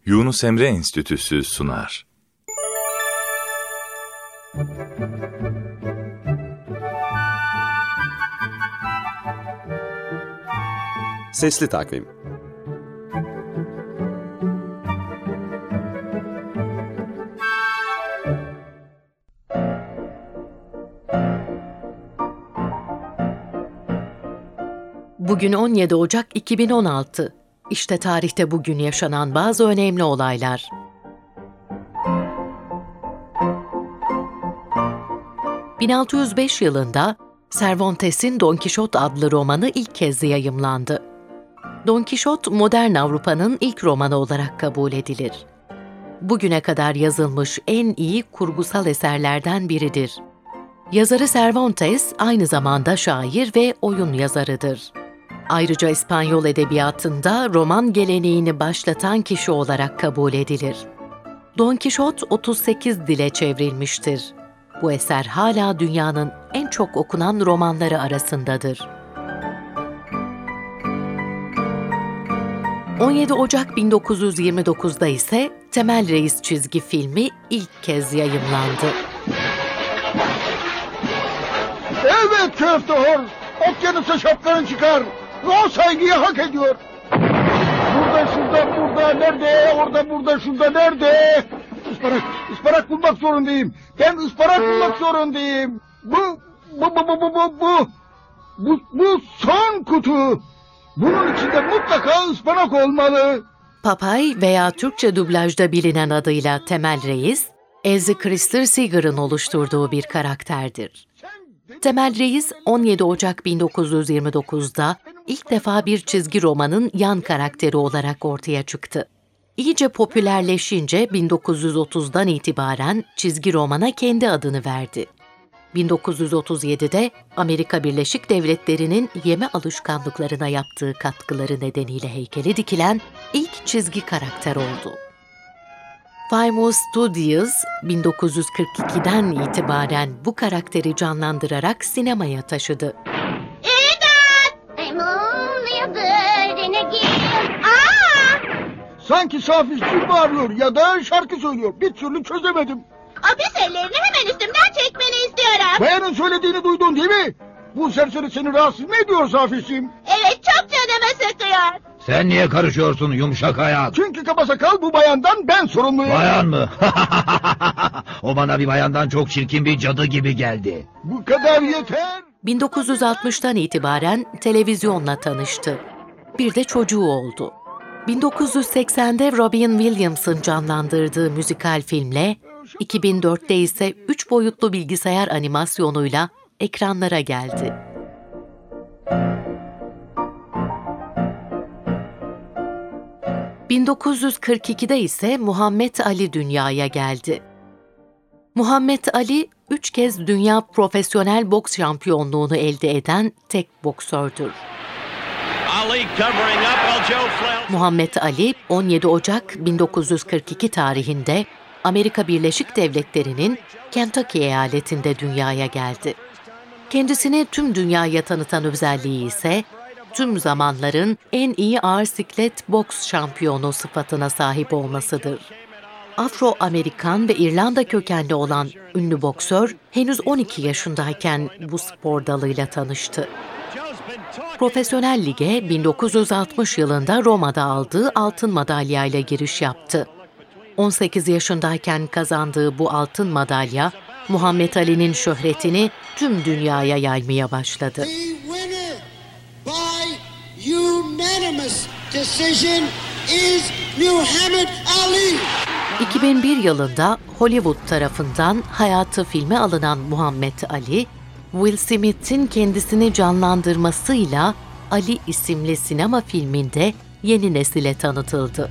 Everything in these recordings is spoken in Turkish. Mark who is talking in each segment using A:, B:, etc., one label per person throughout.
A: Yunus Emre Enstitüsü sunar.
B: Sesli Takvim.
C: Bugün 17 Ocak 2016. İşte tarihte bugün yaşanan bazı önemli olaylar. ...1605 yılında Cervantes'in Don Kişot adlı romanı ilk kez yayımlandı. Don Kişot, modern Avrupa'nın ilk romanı olarak kabul edilir. Bugüne kadar yazılmış en iyi kurgusal eserlerden biridir. Yazarı Cervantes aynı zamanda şair ve oyun yazarıdır. Ayrıca İspanyol edebiyatında roman geleneğini başlatan kişi olarak kabul edilir. Don Kişot 38 dile çevrilmiştir. Bu eser hala dünyanın en çok okunan romanları arasındadır. 17 Ocak 1929'da ise Temel Reis çizgi filmi ilk kez yayımlandı.
D: Evet Köftehor, okyanusa şapkanı çıkar. O saygıyı hak ediyor. Burada, şurada, burada, nerede? Orada, burada, şurada, nerede? Ispanak bulmak zorundayım. Ben ıspanak bulmak zorundayım. Bu son kutu. Bunun içinde mutlaka ıspanak olmalı.
C: Papay veya Türkçe dublajda bilinen adıyla Temel Reis, Elzie Christer-Seeger'ın oluşturduğu bir karakterdir. Temel Reis, 17 Ocak 1929'da ilk defa bir çizgi romanın yan karakteri olarak ortaya çıktı. İyice popülerleşince 1930'dan itibaren çizgi romana kendi adını verdi. 1937'de Amerika Birleşik Devletleri'nin yeme alışkanlıklarına yaptığı katkıları nedeniyle heykeli dikilen ilk çizgi karakter oldu. Famous Studios, 1942'den itibaren bu karakteri canlandırarak sinemaya taşıdı.
D: Sanki safisçi bağırıyor ya da şarkı söylüyor. Bir türlü çözemedim.
E: O pis ellerini hemen üstümden çekmeni istiyorum.
D: Bayanın söylediğini duydun değil mi? Bu serseri seni rahatsız mı ediyor safisçiyim?
E: Evet, çok canımı sıkıyor.
F: Sen niye karışıyorsun yumuşak ayak?
D: Çünkü kabasakal bu bayandan ben sorumluyum.
F: Bayan mı? O bana bir bayandan çok çirkin bir cadı gibi geldi.
D: Bu kadar yeter.
C: 1960'tan itibaren televizyonla tanıştı. Bir de çocuğu oldu. 1980'de Robin Williams'ın canlandırdığı müzikal filmle, 2004'te ise 3 boyutlu bilgisayar animasyonuyla ekranlara geldi. ...1942'de ise Muhammed Ali dünyaya geldi. Muhammed Ali, 3 kez dünya profesyonel boks şampiyonluğunu elde eden tek boksördür. Muhammed Ali, 17 Ocak 1942 tarihinde Amerika Birleşik Devletleri'nin Kentucky eyaletinde dünyaya geldi. Kendisini tüm dünyaya tanıtan özelliği ise tüm zamanların en iyi ağır siklet boks şampiyonu sıfatına sahip olmasıdır. Afro-Amerikan ve İrlanda kökenli olan ünlü boksör henüz 12 yaşındayken bu spor dalıyla tanıştı. Profesyonel lige 1960 yılında Roma'da aldığı altın madalyayla giriş yaptı. 18 yaşındayken kazandığı bu altın madalya, Muhammed Ali'nin şöhretini tüm dünyaya yaymaya başladı. 2001 yılında Hollywood tarafından hayatı filme alınan Muhammed Ali, Will Smith'in kendisini canlandırmasıyla Ali isimli sinema filminde yeni nesile tanıtıldı.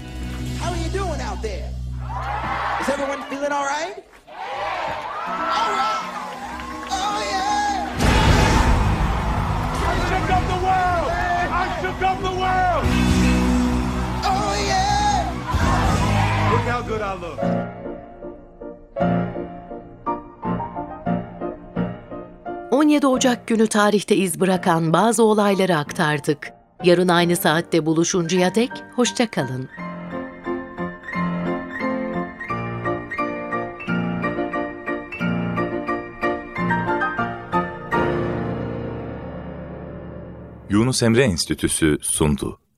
D: Look how good I look.
C: 17 Ocak günü tarihte iz bırakan bazı olayları aktardık. Yarın aynı saatte buluşuncaya dek hoşça kalın.
A: Yunus Emre Enstitüsü sundu.